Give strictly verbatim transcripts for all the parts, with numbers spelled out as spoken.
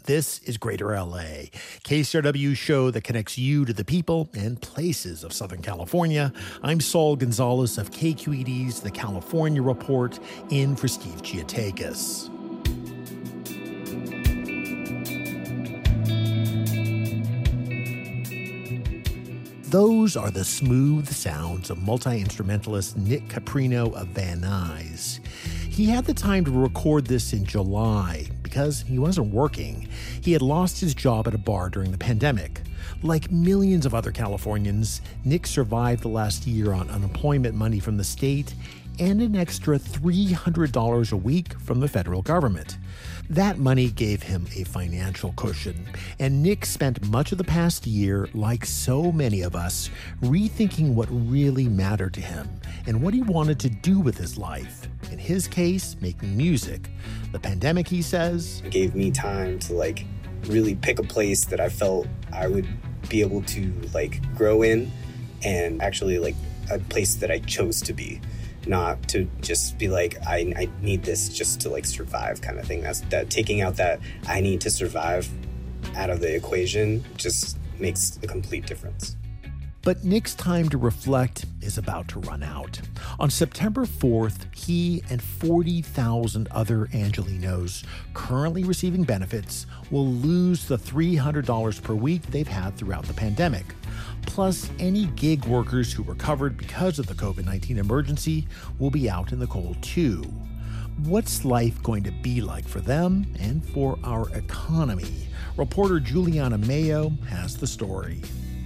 This is Greater L A, K C R W's show that connects you to the people and places of Southern California. I'm Saul Gonzalez of K Q E D's The California Report, in for Steve Giatakis. Those are the smooth sounds of multi-instrumentalist Nick Caprino of Van Nuys. He had the time to record this in July because he wasn't working. He had lost his job at a bar during the pandemic. Like millions of other Californians, Nick survived the last year on unemployment money from the state and an extra three hundred dollars a week from the federal government. That money gave him a financial cushion, and Nick spent much of the past year, like so many of us, rethinking what really mattered to him and what he wanted to do with his life. In his case, making music. The pandemic, he says, it gave me time to like really pick a place that I felt I would be able to like grow in, and actually like a place that I chose to be. Not to just be like, I, I need this just to like survive kind of thing. That's that taking out that I need to survive out of the equation just makes a complete difference. But Nick's time to reflect is about to run out. On September fourth, he and forty thousand other Angelenos currently receiving benefits will lose the three hundred dollars per week they've had throughout the pandemic. Plus, any gig workers who recovered because of the covid nineteen emergency will be out in the cold too. What's life going to be like for them and for our economy? Reporter Juliana Mayo has the story.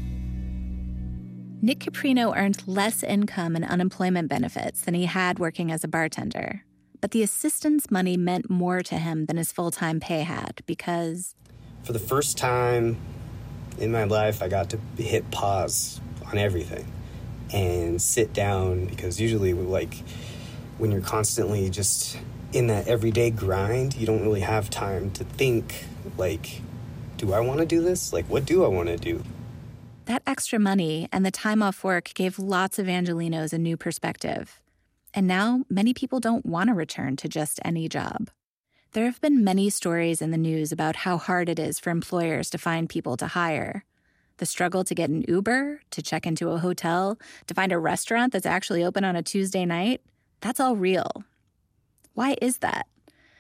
Nick Caprino earned less income and unemployment benefits than he had working as a bartender. But the assistance money meant more to him than his full-time pay had because... For the first time in my life, I got to hit pause on everything and sit down, because usually, like, when you're constantly just in that everyday grind, you don't really have time to think, like, do I want to do this? Like, what do I want to do? That extra money and the time off work gave lots of Angelenos a new perspective. And now many people don't want to return to just any job. There have been many stories in the news about how hard it is for employers to find people to hire. The struggle to get an Uber, to check into a hotel, to find a restaurant that's actually open on a Tuesday night, that's all real. Why is that?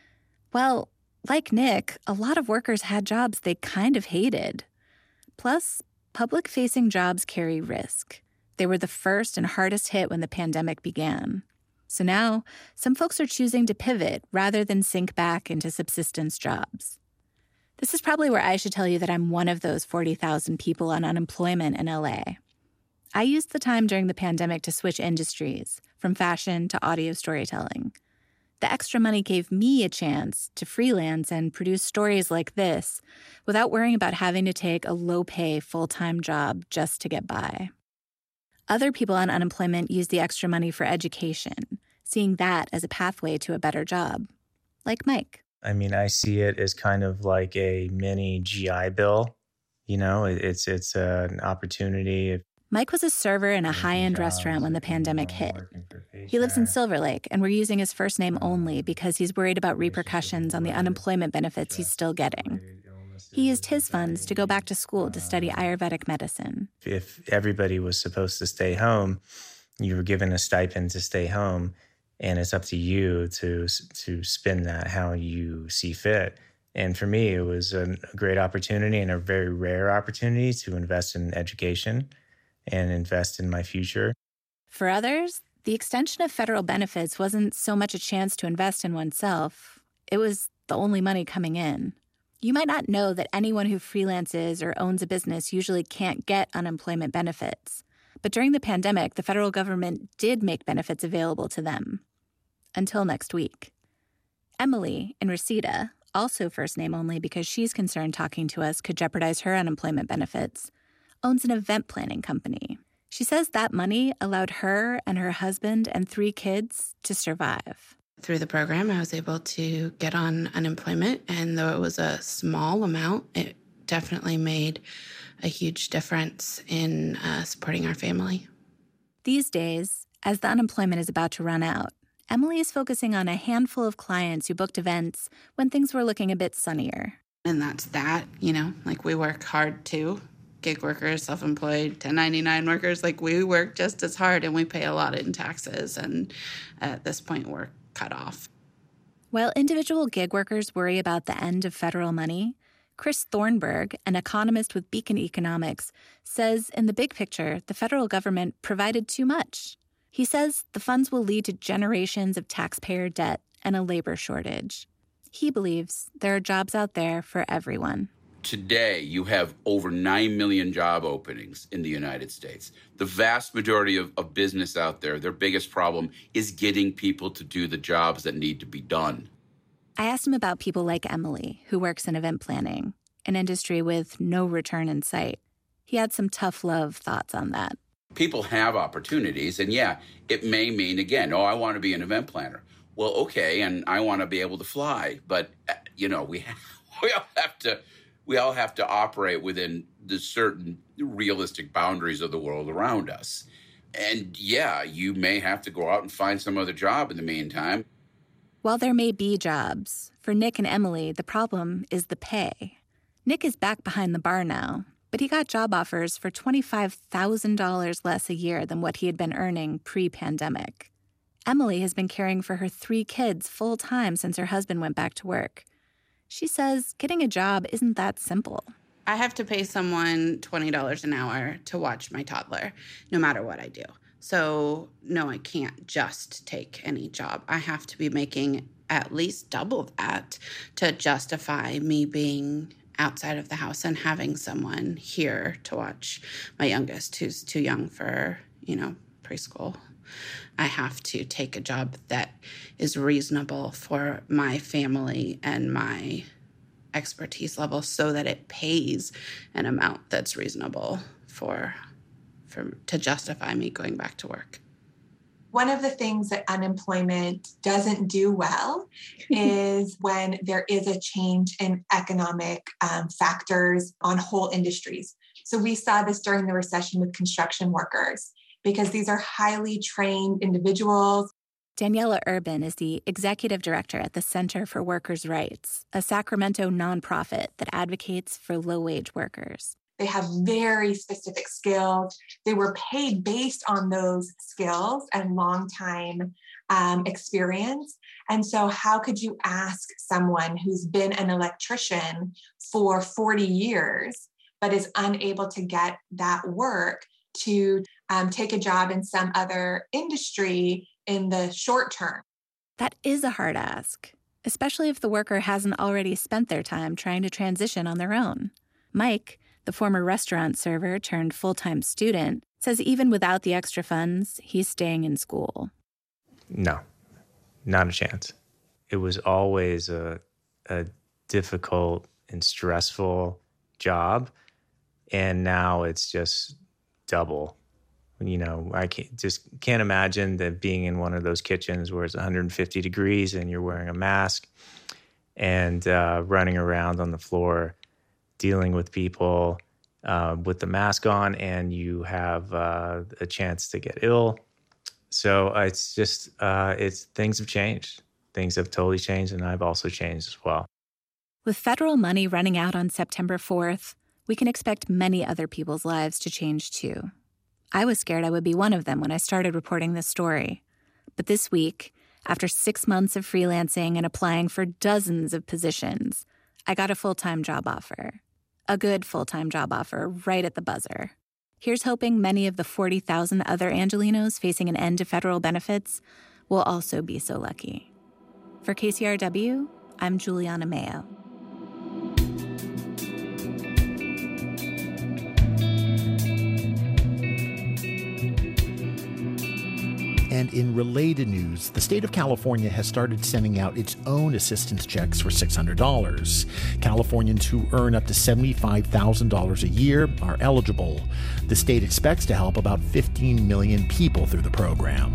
Well, like Nick, a lot of workers had jobs they kind of hated. Plus, public-facing jobs carry risk. They were the first and hardest hit when the pandemic began. So now, some folks are choosing to pivot rather than sink back into subsistence jobs. This is probably where I should tell you that I'm one of those forty thousand people on unemployment in L A. I used the time during the pandemic to switch industries, from fashion to audio storytelling. The extra money gave me a chance to freelance and produce stories like this without worrying about having to take a low-pay full-time job just to get by. Other people on unemployment use the extra money for education, seeing that as a pathway to a better job, like Mike. I mean, I see it as kind of like a mini G I Bill. You know, it's it's an opportunity. Mike was a server in a high-end restaurant when the pandemic hit. He lives in Silver Lake, and we're using his first name only because he's worried about repercussions on the unemployment benefits he's still getting. He used his funds to go back to school to study Ayurvedic medicine. If everybody was supposed to stay home, you were given a stipend to stay home, and it's up to you to to spend that how you see fit. And for me, it was a great opportunity and a very rare opportunity to invest in education and invest in my future. For others, the extension of federal benefits wasn't so much a chance to invest in oneself. It was the only money coming in. You might not know that anyone who freelances or owns a business usually can't get unemployment benefits. But during the pandemic, the federal government did make benefits available to them. Until next week. Emily, in Reseda, also first name only because she's concerned talking to us could jeopardize her unemployment benefits, owns an event planning company. She says that money allowed her and her husband and three kids to survive. Through the program, I was able to get on unemployment, and though it was a small amount, it definitely made a huge difference in uh, supporting our family. These days, as the unemployment is about to run out, Emily is focusing on a handful of clients who booked events when things were looking a bit sunnier. And that's that, you know, like we work hard too. Gig workers, self-employed, ten ninety-nine workers, like we work just as hard and we pay a lot in taxes. And at this point, we're cut off. While individual gig workers worry about the end of federal money, Chris Thornburg, an economist with Beacon Economics, says in the big picture, the federal government provided too much. He says the funds will lead to generations of taxpayer debt and a labor shortage. He believes there are jobs out there for everyone. Today, you have over nine million job openings in the United States. The vast majority of, of business out there, their biggest problem is getting people to do the jobs that need to be done. I asked him about people like Emily, who works in event planning, an industry with no return in sight. He had some tough love thoughts on that. People have opportunities, and yeah, it may mean, again, oh, I want to be an event planner. Well, okay, and I want to be able to fly, but, you know, we have, we all have to... We all have to operate within the certain realistic boundaries of the world around us. And yeah, you may have to go out and find some other job in the meantime. While there may be jobs, for Nick and Emily, the problem is the pay. Nick is back behind the bar now, but he got job offers for twenty-five thousand dollars less a year than what he had been earning pre-pandemic. Emily has been caring for her three kids full-time since her husband went back to work. She says getting a job isn't that simple. I have to pay someone twenty dollars an hour to watch my toddler, no matter what I do. So, no, I can't just take any job. I have to be making at least double that to justify me being outside of the house and having someone here to watch my youngest, who's too young for, you know, preschool. I have to take a job that is reasonable for my family and my expertise level so that it pays an amount that's reasonable for, for to justify me going back to work. One of the things that unemployment doesn't do well is when there is a change in economic um, factors on whole industries. So we saw this during the recession with construction workers, because these are highly trained individuals. Daniela Urban is the executive director at the Center for Workers' Rights, a Sacramento nonprofit that advocates for low-wage workers. They have very specific skills. They were paid based on those skills and long-time um, experience. And so how could you ask someone who's been an electrician for forty years, but is unable to get that work to um, take a job in some other industry in the short term? That is a hard ask, especially if the worker hasn't already spent their time trying to transition on their own. Mike, the former restaurant server turned full-time student, says even without the extra funds, he's staying in school. No, not a chance. It was always a, a difficult and stressful job, and now it's just double. You know, I can't, just can't imagine that being in one of those kitchens where it's one hundred fifty degrees and you're wearing a mask and uh, running around on the floor dealing with people uh, with the mask on, and you have uh, a chance to get ill. So uh, it's just, uh, it's things have changed. Things have totally changed, and I've also changed as well. With federal money running out on September fourth, we can expect many other people's lives to change too. I was scared I would be one of them when I started reporting this story. But this week, after six months of freelancing and applying for dozens of positions, I got a full-time job offer. A good full-time job offer right at the buzzer. Here's hoping many of the forty thousand other Angelenos facing an end to federal benefits will also be so lucky. For K C R W, I'm Juliana Mayo. And in related news, the state of California has started sending out its own assistance checks for six hundred dollars. Californians who earn up to seventy-five thousand dollars a year are eligible. The state expects to help about fifteen million people through the program.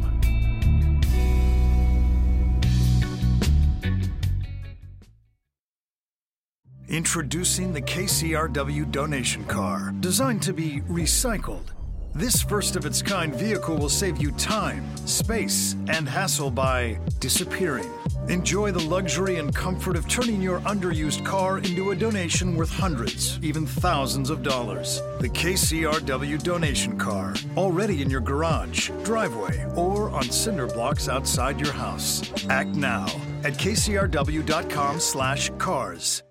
Introducing the K C R W donation car, designed to be recycled, This first-of-its-kind vehicle will save you time, space, and hassle by disappearing. Enjoy the luxury and comfort of turning your underused car into a donation worth hundreds, even thousands of dollars. The K C R W donation car, already in your garage, driveway, or on cinder blocks outside your house. Act now at kcrw.com slash cars.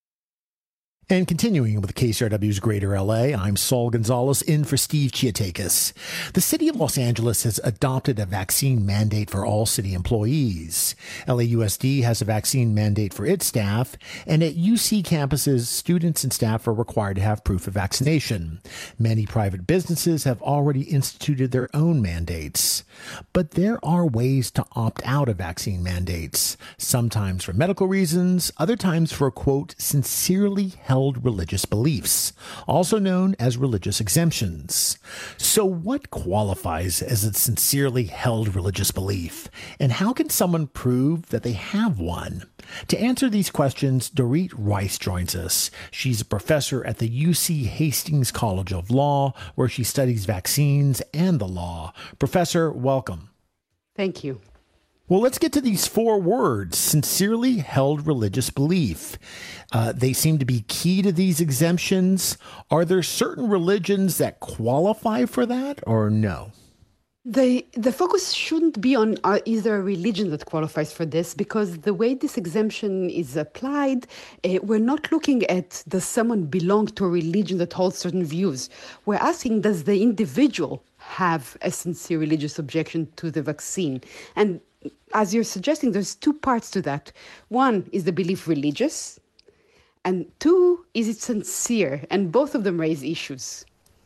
And continuing with K C R W's Greater L A, I'm Saul Gonzalez in for Steve Chiatakis. The city of Los Angeles has adopted a vaccine mandate for all city employees. L A U S D has a vaccine mandate for its staff, and at U C campuses, students and staff are required to have proof of vaccination. Many private businesses have already instituted their own mandates. But there are ways to opt out of vaccine mandates, sometimes for medical reasons, other times for, quote, sincerely held religious beliefs, also known as religious exemptions. So what qualifies as a sincerely held religious belief? And how can someone prove that they have one? To answer these questions, Dorit Rice joins us. She's a professor at the U C Hastings College of Law, where she studies vaccines and the law. Professor, welcome. Thank you. Well, let's get to these four words: sincerely held religious belief. Uh, they seem to be key to these exemptions. Are there certain religions that qualify for that, or no? The the focus shouldn't be on uh, is there a religion that qualifies for this, because the way this exemption is applied, uh, we're not looking at does someone belong to a religion that holds certain views. We're asking, does the individual have a sincere religious objection to the vaccine? And as you're suggesting, there's two parts to that. One, is the belief religious? And two, is it sincere? And both of them raise issues.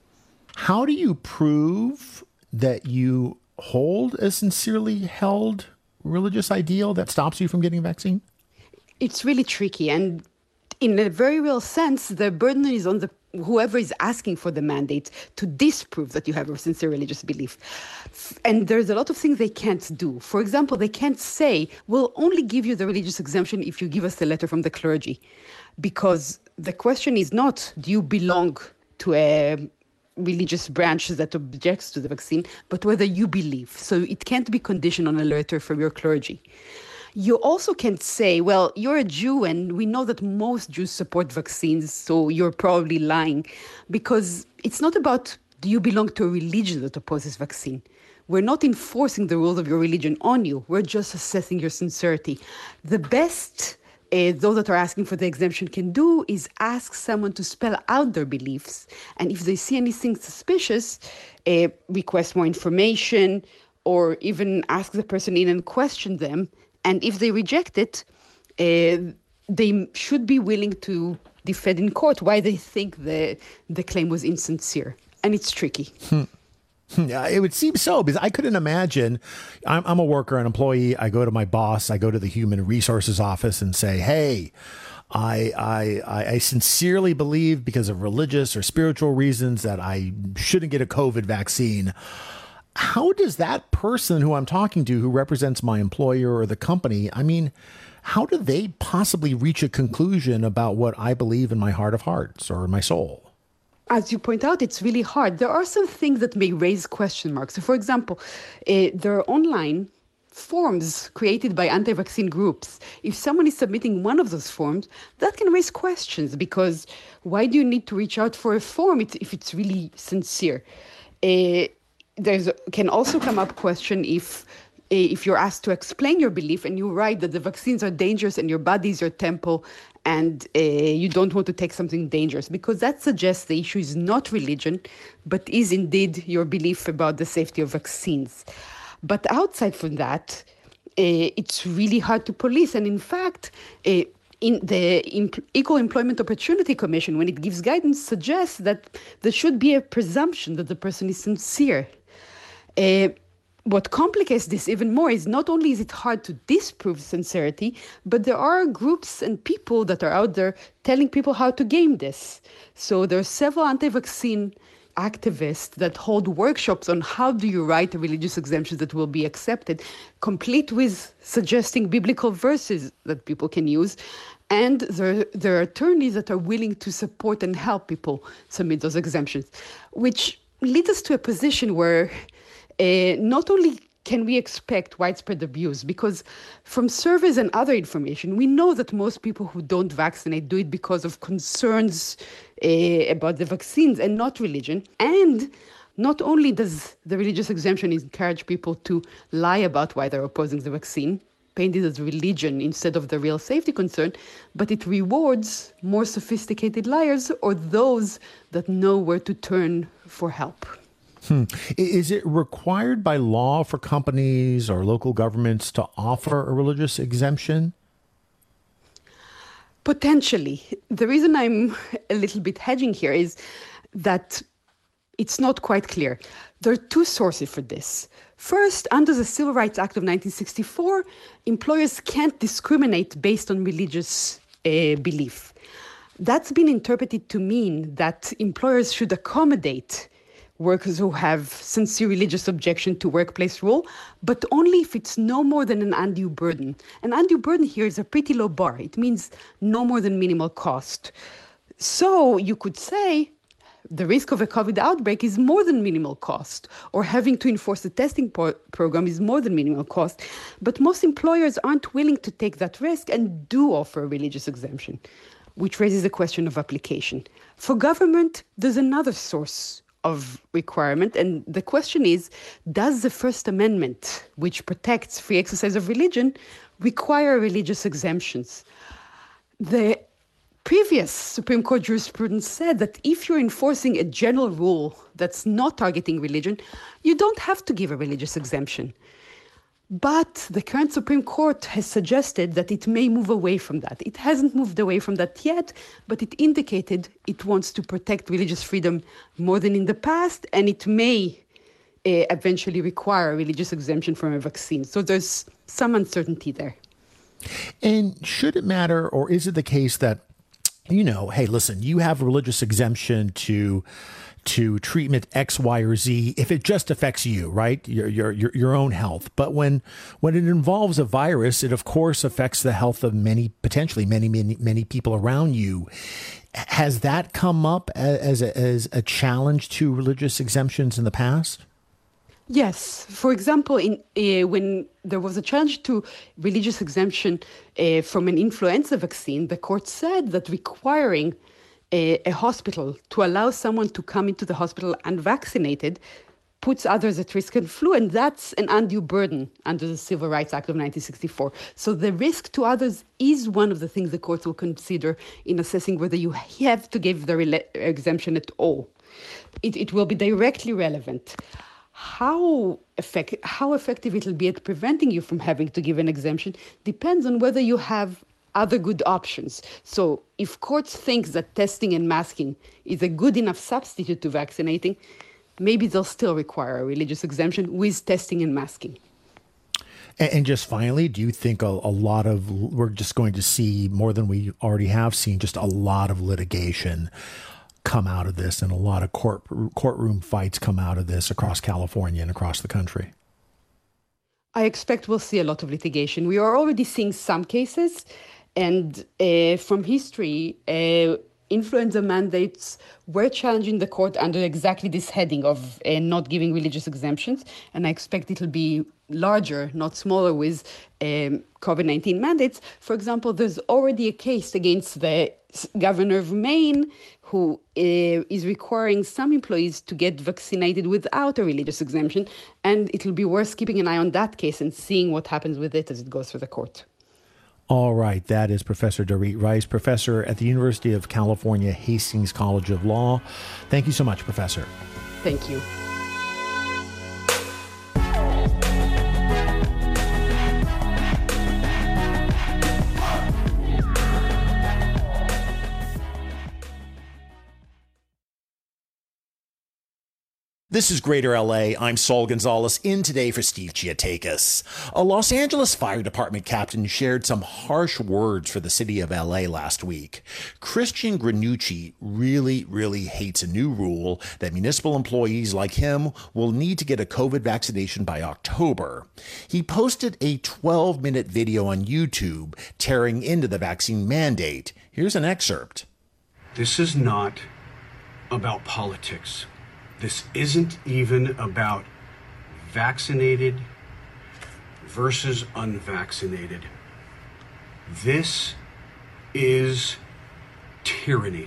How do you prove that you hold a sincerely held religious ideal that stops you from getting a vaccine? It's really tricky. And in a very real sense, the burden is on the whoever is asking for the mandate to disprove that you have a sincere religious belief. And there's a lot of things they can't do. For example, they can't say, we'll only give you the religious exemption if you give us a letter from the clergy. Because the question is not, do you belong to a religious branch that objects to the vaccine, but whether you believe. So it can't be conditioned on a letter from your clergy. You also can't say, well, you're a Jew and we know that most Jews support vaccines, so you're probably lying. Because it's not about, do you belong to a religion that opposes vaccine? We're not enforcing the rules of your religion on you. We're just assessing your sincerity. The best uh, those that are asking for the exemption can do is ask someone to spell out their beliefs. And if they see anything suspicious, uh, request more information, or even ask the person in and question them. And if they reject it, uh, they should be willing to defend in court why they think the the claim was insincere. And it's tricky. Hmm. Yeah, it would seem so, because I couldn't imagine. I'm, I'm a worker, an employee. I go to my boss. I go to the human resources office and say, hey, I, I, I sincerely believe because of religious or spiritual reasons that I shouldn't get a COVID vaccine. How does that person who I'm talking to, who represents my employer or the company, I mean, how do they possibly reach a conclusion about what I believe in my heart of hearts or in my soul? As you point out, it's really hard. There are some things that may raise question marks. So, for example, uh, there are online forms created by anti-vaccine groups. If someone is submitting one of those forms, that can raise questions, because why do you need to reach out for a form if it's really sincere? Uh, There's can also come up question if if you're asked to explain your belief and you write that the vaccines are dangerous and your body is your temple and uh, you don't want to take something dangerous, because that suggests the issue is not religion, but is indeed your belief about the safety of vaccines. But outside from that, uh, it's really hard to police. And in fact, uh, in the Equal Employment Opportunity Commission, when it gives guidance, suggests that there should be a presumption that the person is sincere. Uh, what complicates this even more is not only is it hard to disprove sincerity, but there are groups and people that are out there telling people how to game this. So there are several anti-vaccine activists that hold workshops on how do you write a religious exemption that will be accepted, complete with suggesting biblical verses that people can use. And there, there are attorneys that are willing to support and help people submit those exemptions, which leads us to a position where uh, not only can we expect widespread abuse, because from surveys and other information, we know that most people who don't vaccinate do it because of concerns uh, about the vaccines and not religion. And not only does the religious exemption encourage people to lie about why they're opposing the vaccine, painted as religion instead of the real safety concern, but it rewards more sophisticated liars or those that know where to turn for help. Hmm. Is it required by law for companies or local governments to offer a religious exemption? Potentially. The reason I'm a little bit hedging here is that it's not quite clear. There are two sources for this. First, under the Civil Rights Act of nineteen sixty-four, employers can't discriminate based on religious uh, belief. That's been interpreted to mean that employers should accommodate workers who have sincere religious objection to workplace rule, but only if it's no more than an undue burden. An undue burden here is a pretty low bar. It means no more than minimal cost. So you could say the risk of a COVID outbreak is more than minimal cost, or having to enforce the testing po- program is more than minimal cost. But most employers aren't willing to take that risk and do offer a religious exemption, which raises the question of application. For government, there's another source of requirement, and the question is, does the First Amendment, which protects free exercise of religion, require religious exemptions? The previous Supreme Court jurisprudence said that if you're enforcing a general rule that's not targeting religion, you don't have to give a religious exemption. But the current Supreme Court has suggested that it may move away from that. It hasn't moved away from that yet, but it indicated it wants to protect religious freedom more than in the past, and it may uh, eventually require a religious exemption from a vaccine. So there's some uncertainty there. And should it matter, or is it the case that, you know, hey, listen, you have a religious exemption to to treatment X, Y, or Z if it just affects you, right? Your your your, your own health. But when when it involves a virus, it of course affects the health of many, potentially many, many, many people around you. Has that come up as a, as a challenge to religious exemptions in the past? Yes. For example, in uh, when there was a challenge to religious exemption uh, from an influenza vaccine, the court said that requiring a, a hospital to allow someone to come into the hospital unvaccinated puts others at risk of flu, and that's an undue burden under the Civil Rights Act of nineteen sixty-four. So the risk to others is one of the things the courts will consider in assessing whether you have to give the rela- exemption at all. It, it will be directly relevant. How effect, how effective it will be at preventing you from having to give an exemption depends on whether you have other good options. So if courts think that testing and masking is a good enough substitute to vaccinating, maybe they'll still require a religious exemption with testing and masking. And, and just finally, do you think a, a lot of, we're just going to see more than we already have seen, just a lot of litigation come out of this, and a lot of court courtroom fights come out of this across California and across the country? I expect we'll see a lot of litigation. We are already seeing some cases, and uh, from history, uh, influenza mandates were challenging the court under exactly this heading of uh, not giving religious exemptions, and I expect it'll be larger, not smaller, with um, COVID nineteen mandates. For example, there's already a case against the governor of Maine who uh, is requiring some employees to get vaccinated without a religious exemption, and it'll be worth keeping an eye on that case and seeing what happens with it as it goes through the court. All right. That is Professor Dorit Rice, professor at the University of California, Hastings College of Law. Thank you so much, Professor. Thank you. This is Greater L A. I'm Saul Gonzalez, in today for Steve Chiatakis. A Los Angeles Fire Department captain shared some harsh words for the city of L A last week. Christian Granucci really, really hates a new rule that municipal employees like him will need to get a COVID vaccination by October. He posted a twelve-minute video on YouTube tearing into the vaccine mandate. Here's an excerpt. This is not about politics. This isn't even about vaccinated versus unvaccinated. This is tyranny.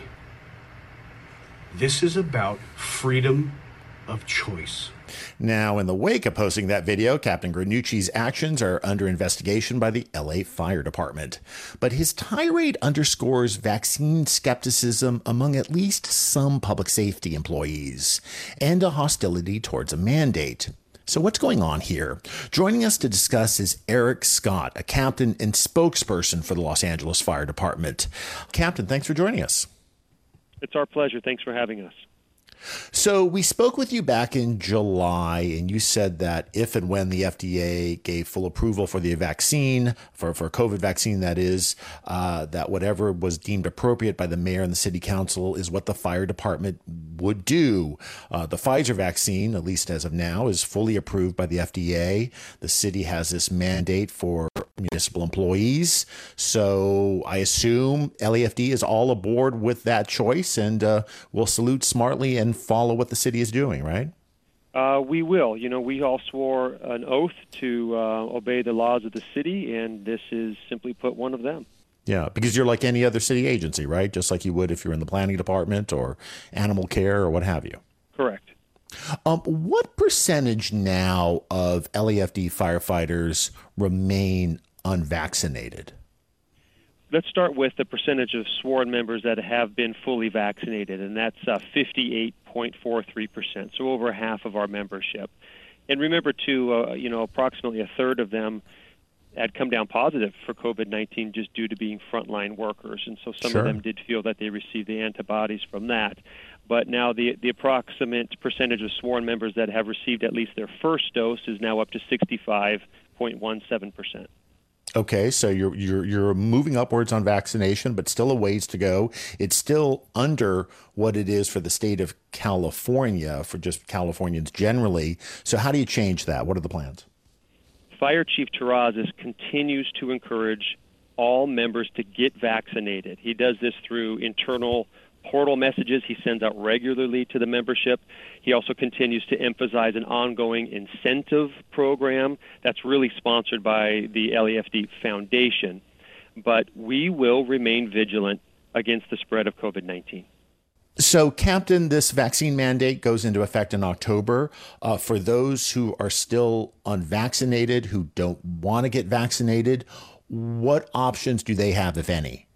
This is about freedom of choice. Now, in the wake of posting that video, Captain Granucci's actions are under investigation by the L A Fire Department. But his tirade underscores vaccine skepticism among at least some public safety employees and a hostility towards a mandate. So what's going on here? Joining us to discuss is Eric Scott, a captain and spokesperson for the Los Angeles Fire Department. Captain, thanks for joining us. It's our pleasure. Thanks for having us. So we spoke with you back in July, and you said that if and when the F D A gave full approval for the vaccine, for, for COVID vaccine, that is, uh, that whatever was deemed appropriate by the mayor and the city council is what the fire department would do. Uh, the Pfizer vaccine, at least as of now, is fully approved by the F D A. The city has this mandate for municipal employees. So I assume L A F D is all aboard with that choice and uh, will salute smartly and follow what the city is doing, right? Uh, we will. You know, we all swore an oath to uh, obey the laws of the city, and this is simply put one of them. Yeah, because you're like any other city agency, right? Just like you would if you're in the planning department or animal care or what have you. Correct. Um, what percentage now of L A F D firefighters remain unvaccinated? Let's start with the percentage of sworn members that have been fully vaccinated, and that's uh, fifty-eight point four three percent, so over half of our membership. And remember, too, uh, you know, approximately a third of them had come down positive for COVID nineteen just due to being frontline workers, and so some Sure. of them did feel that they received the antibodies from that. But now the, the approximate percentage of sworn members that have received at least their first dose is now up to sixty-five point one seven percent. Okay, so you're you're you're moving upwards on vaccination, but still a ways to go. It's still under what it is for the state of California, for just Californians generally. So how do you change that? What are the plans? Fire Chief Terrazas continues to encourage all members to get vaccinated. He does this through internal portal messages he sends out regularly to the membership. He also continues to emphasize an ongoing incentive program that's really sponsored by the L A F D Foundation. But we will remain vigilant against the spread of COVID nineteen. So, Captain, this vaccine mandate goes into effect in October. Uh, for those who are still unvaccinated, who don't want to get vaccinated, what options do they have, if any?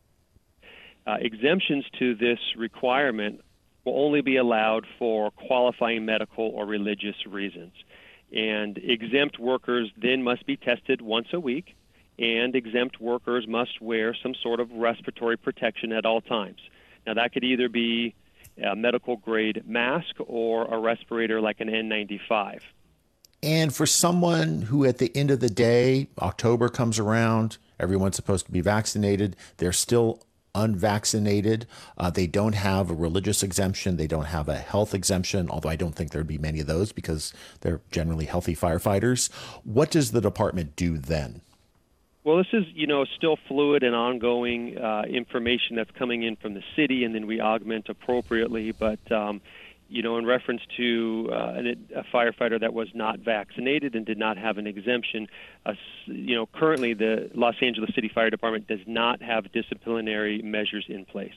Uh, exemptions to this requirement will only be allowed for qualifying medical or religious reasons. And exempt workers then must be tested once a week, and exempt workers must wear some sort of respiratory protection at all times. Now, that could either be a medical-grade mask or a respirator like an N ninety-five. And for someone who at the end of the day, October comes around, everyone's supposed to be vaccinated, they're still unvaccinated, uh, they don't have a religious exemption, they don't have a health exemption, although I don't think there'd be many of those because they're generally healthy firefighters. What does the department do then? Well, this is, you know, still fluid and ongoing uh, information that's coming in from the city, and then we augment appropriately. But, um, you know, in reference to uh, an, a firefighter that was not vaccinated and did not have an exemption, uh, you know, currently the Los Angeles City Fire Department does not have disciplinary measures in place.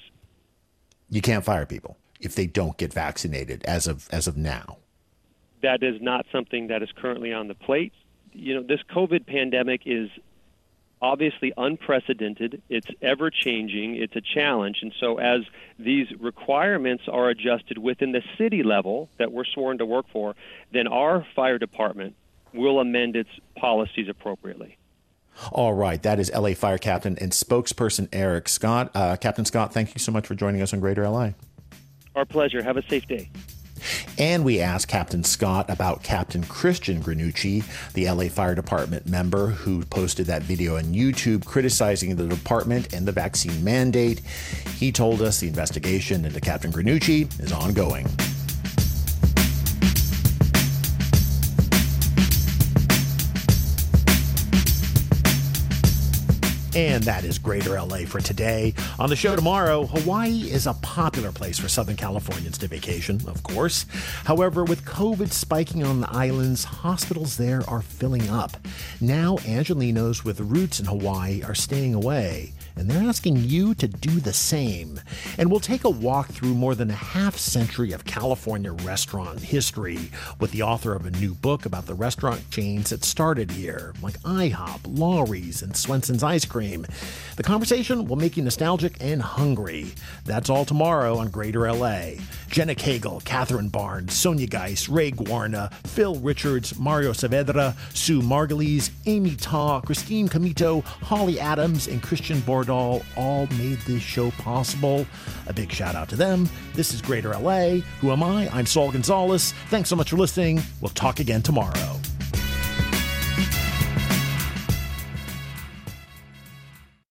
You can't fire people if they don't get vaccinated as of as of now. That is not something that is currently on the plate. You know, this COVID pandemic is obviously unprecedented. It's ever-changing. It's a challenge. And so as these requirements are adjusted within the city level that we're sworn to work for, then our fire department will amend its policies appropriately. All right. That is L A Fire Captain and spokesperson Eric Scott. Uh, Captain Scott, thank you so much for joining us on Greater L A. Our pleasure. Have a safe day. And we asked Captain Scott about Captain Christian Granucci, the L A Fire Department member who posted that video on YouTube criticizing the department and the vaccine mandate. He told us the investigation into Captain Granucci is ongoing. And that is Greater L A for today. On the show tomorrow, Hawaii is a popular place for Southern Californians to vacation, of course. However, with COVID spiking on the islands, hospitals there are filling up. Now, Angelenos with roots in Hawaii are staying away, and they're asking you to do the same. And we'll take a walk through more than a half century of California restaurant history with the author of a new book about the restaurant chains that started here, like IHOP, Lawry's, and Swenson's Ice Cream. The conversation will make you nostalgic and hungry. That's all tomorrow on Greater L A. Jenna Cagle, Catherine Barnes, Sonia Geis, Ray Guarna, Phil Richards, Mario Saavedra, Sue Margulies, Amy Ta, Christine Comito, Holly Adams, and Christian Bordahl all made this show possible. A big shout out to them. This is Greater L A. Who am I? I'm Saul Gonzalez. Thanks so much for listening. We'll talk again tomorrow.